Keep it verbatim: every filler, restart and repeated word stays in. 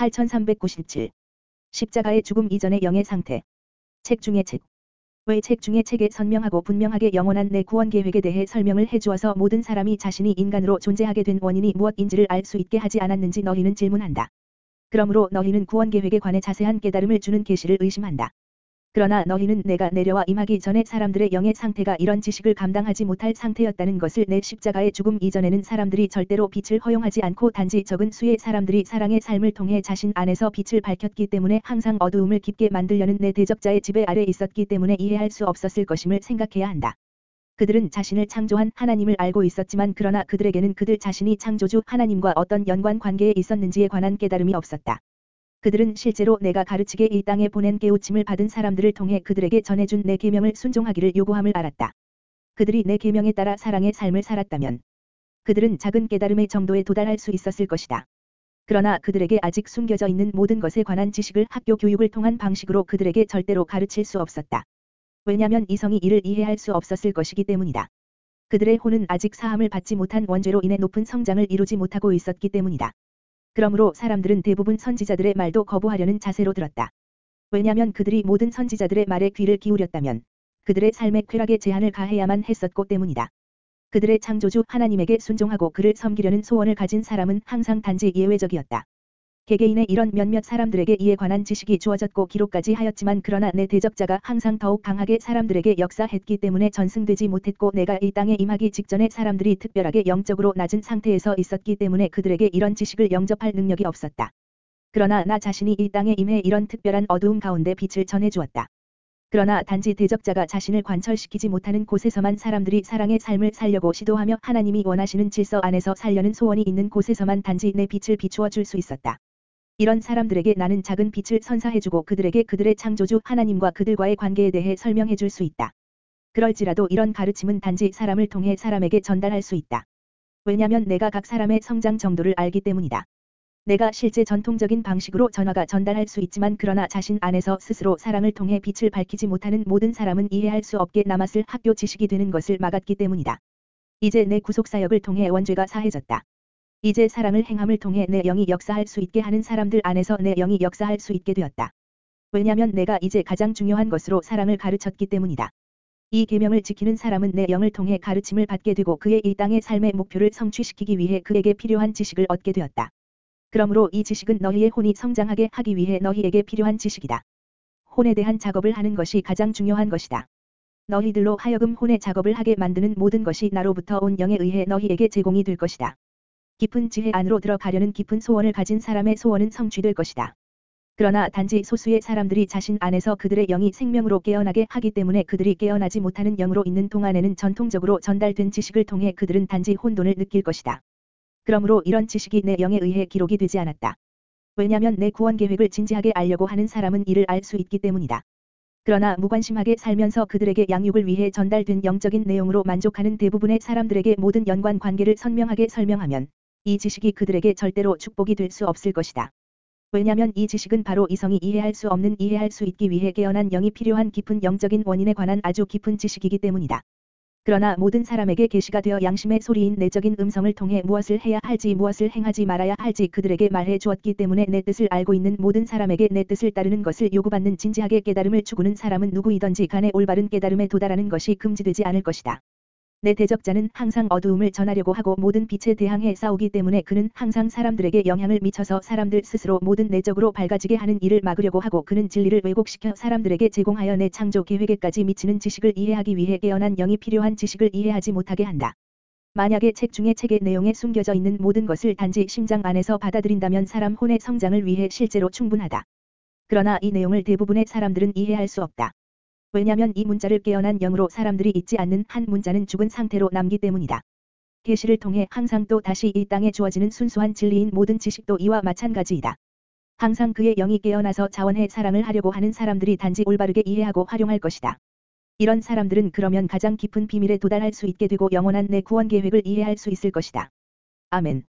팔천삼백구십칠. 십자가의 죽음 이전의 영의 상태. 책 중의 책. 왜 책 중의 책에 선명하고 분명하게 영원한 내 구원 계획에 대해 설명을 해주어서 모든 사람이 자신이 인간으로 존재하게 된 원인이 무엇인지를 알 수 있게 하지 않았는지 너희는 질문한다. 그러므로 너희는 구원 계획에 관해 자세한 깨달음을 주는 계시를 의심한다. 그러나 너희는 내가 내려와 임하기 전에 사람들의 영의 상태가 이런 지식을 감당하지 못할 상태였다는 것을, 내 십자가의 죽음 이전에는 사람들이 절대로 빛을 허용하지 않고 단지 적은 수의 사람들이 사랑의 삶을 통해 자신 안에서 빛을 밝혔기 때문에 항상 어두움을 깊게 만들려는 내 대적자의 지배 아래 있었기 때문에 이해할 수 없었을 것임을 생각해야 한다. 그들은 자신을 창조한 하나님을 알고 있었지만 그러나 그들에게는 그들 자신이 창조주 하나님과 어떤 연관 관계에 있었는지에 관한 깨달음이 없었다. 그들은 실제로 내가 가르치게 이 땅에 보낸 깨우침을 받은 사람들을 통해 그들에게 전해준 내 계명을 순종하기를 요구함을 알았다. 그들이 내 계명에 따라 사랑의 삶을 살았다면 그들은 작은 깨달음의 정도에 도달할 수 있었을 것이다. 그러나 그들에게 아직 숨겨져 있는 모든 것에 관한 지식을 학교 교육을 통한 방식으로 그들에게 절대로 가르칠 수 없었다. 왜냐하면 이성이 이를 이해할 수 없었을 것이기 때문이다. 그들의 혼은 아직 사함을 받지 못한 원죄로 인해 높은 성장을 이루지 못하고 있었기 때문이다. 그러므로 사람들은 대부분 선지자들의 말도 거부하려는 자세로 들었다. 왜냐하면 그들이 모든 선지자들의 말에 귀를 기울였다면 그들의 삶의 쾌락에 제한을 가해야만 했었고 때문이다. 그들의 창조주 하나님에게 순종하고 그를 섬기려는 소원을 가진 사람은 항상 단지 예외적이었다. 개개인의 이런 몇몇 사람들에게 이에 관한 지식이 주어졌고 기록까지 하였지만 그러나 내 대적자가 항상 더욱 강하게 사람들에게 역사했기 때문에 전승되지 못했고 내가 이 땅에 임하기 직전에 사람들이 특별하게 영적으로 낮은 상태에서 있었기 때문에 그들에게 이런 지식을 영접할 능력이 없었다. 그러나 나 자신이 이 땅에 임해 이런 특별한 어두움 가운데 빛을 전해주었다. 그러나 단지 대적자가 자신을 관철시키지 못하는 곳에서만 사람들이 사랑의 삶을 살려고 시도하며 하나님이 원하시는 질서 안에서 살려는 소원이 있는 곳에서만 단지 내 빛을 비추어 줄 수 있었다. 이런 사람들에게 나는 작은 빛을 선사해주고 그들에게 그들의 창조주 하나님과 그들과의 관계에 대해 설명해 줄 수 있다. 그럴지라도 이런 가르침은 단지 사람을 통해 사람에게 전달할 수 있다. 왜냐하면 내가 각 사람의 성장 정도를 알기 때문이다. 내가 실제 전통적인 방식으로 전화가 전달할 수 있지만 그러나 자신 안에서 스스로 사랑을 통해 빛을 밝히지 못하는 모든 사람은 이해할 수 없게 남았을 학교 지식이 되는 것을 막았기 때문이다. 이제 내 구속사역을 통해 원죄가 사해졌다. 이제 사랑을 행함을 통해 내 영이 역사할 수 있게 하는 사람들 안에서 내 영이 역사할 수 있게 되었다. 왜냐하면 내가 이제 가장 중요한 것으로 사랑을 가르쳤기 때문이다. 이 계명을 지키는 사람은 내 영을 통해 가르침을 받게 되고 그의 이 땅의 삶의 목표를 성취시키기 위해 그에게 필요한 지식을 얻게 되었다. 그러므로 이 지식은 너희의 혼이 성장하게 하기 위해 너희에게 필요한 지식이다. 혼에 대한 작업을 하는 것이 가장 중요한 것이다. 너희들로 하여금 혼의 작업을 하게 만드는 모든 것이 나로부터 온 영에 의해 너희에게 제공이 될 것이다. 깊은 지혜 안으로 들어가려는 깊은 소원을 가진 사람의 소원은 성취될 것이다. 그러나 단지 소수의 사람들이 자신 안에서 그들의 영이 생명으로 깨어나게 하기 때문에 그들이 깨어나지 못하는 영으로 있는 동안에는 전통적으로 전달된 지식을 통해 그들은 단지 혼돈을 느낄 것이다. 그러므로 이런 지식이 내 영에 의해 기록이 되지 않았다. 왜냐하면 내 구원 계획을 진지하게 알려고 하는 사람은 이를 알 수 있기 때문이다. 그러나 무관심하게 살면서 그들에게 양육을 위해 전달된 영적인 내용으로 만족하는 대부분의 사람들에게 모든 연관 관계를 선명하게 설명하면 이 지식이 그들에게 절대로 축복이 될 수 없을 것이다. 왜냐하면 이 지식은 바로 이성이 이해할 수 없는, 이해할 수 있기 위해 깨어난 영이 필요한 깊은 영적인 원인에 관한 아주 깊은 지식이기 때문이다. 그러나 모든 사람에게 계시가 되어 양심의 소리인 내적인 음성을 통해 무엇을 해야 할지 무엇을 행하지 말아야 할지 그들에게 말해 주었기 때문에 내 뜻을 알고 있는 모든 사람에게 내 뜻을 따르는 것을 요구받는 진지하게 깨달음을 추구는 사람은 누구이든지 간에 올바른 깨달음에 도달하는 것이 금지되지 않을 것이다. 내 대적자는 항상 어두움을 전하려고 하고 모든 빛에 대항해 싸우기 때문에 그는 항상 사람들에게 영향을 미쳐서 사람들 스스로 모든 내적으로 밝아지게 하는 일을 막으려고 하고 그는 진리를 왜곡시켜 사람들에게 제공하여 내 창조 계획에까지 미치는 지식을 이해하기 위해 깨어난 영이 필요한 지식을 이해하지 못하게 한다. 만약에 책 중에 책의 내용에 숨겨져 있는 모든 것을 단지 심장 안에서 받아들인다면 사람 혼의 성장을 위해 실제로 충분하다. 그러나 이 내용을 대부분의 사람들은 이해할 수 없다. 왜냐하면 이 문자를 깨어난 영으로 사람들이 잊지 않는 한 문자는 죽은 상태로 남기 때문이다. 계시를 통해 항상 또 다시 이 땅에 주어지는 순수한 진리인 모든 지식도 이와 마찬가지이다. 항상 그의 영이 깨어나서 자원해 사랑을 하려고 하는 사람들이 단지 올바르게 이해하고 활용할 것이다. 이런 사람들은 그러면 가장 깊은 비밀에 도달할 수 있게 되고 영원한 내 구원 계획을 이해할 수 있을 것이다. 아멘.